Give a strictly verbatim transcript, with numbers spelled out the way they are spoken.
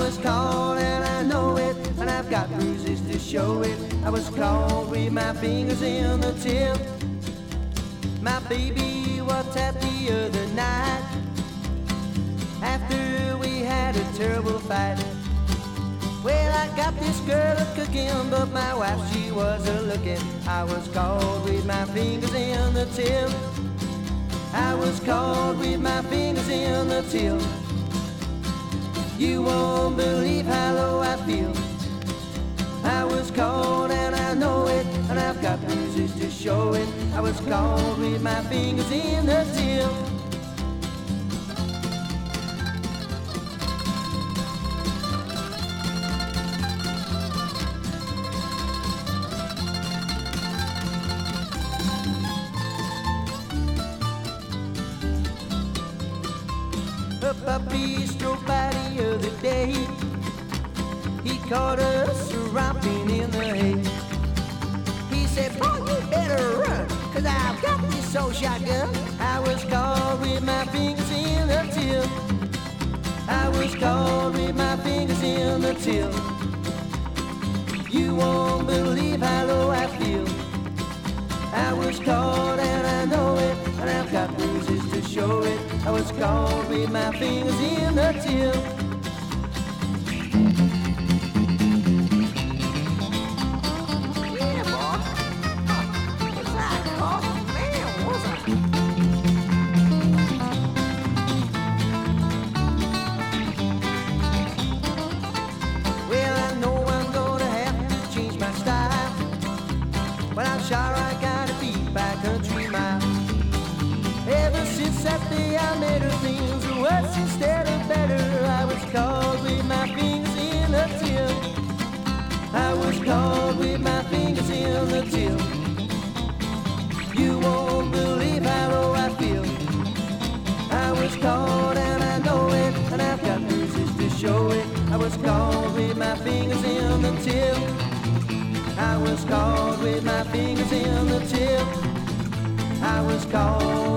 was caught and I know it, and I've got bruises to show it. I was caught with my fingers in the till. My baby was tapped the other night after we had a terrible fight. Well, I got this girl a cooking, but my wife, she was a looking. I was caught with my fingers in the till. I was caught with my fingers in the till. You won't believe how low I feel. I was caught and I know it, and I've got bruises to show it. I was caught with my fingers in the till. A puppy strode by the other day. He caught us romping in the hay. He said, boy, you better run, cause I've got this old shotgun. I was caught with my fingers in the till. I was caught with my fingers in the till. You won't believe how low I feel. I was caught and I know it, and I've got bruises to show it. I was caught with my fingers in the till. Well, I'm sure I got a beat by country mile. Ever since that day I made her things worse instead of better. I was caught with my fingers in the till. I was caught with my fingers in the till. You won't believe how low I feel. I was caught and I know it, and I've got bruises to show it. I was caught with my fingers in the till. I was caught with my fingers in the till. I was caught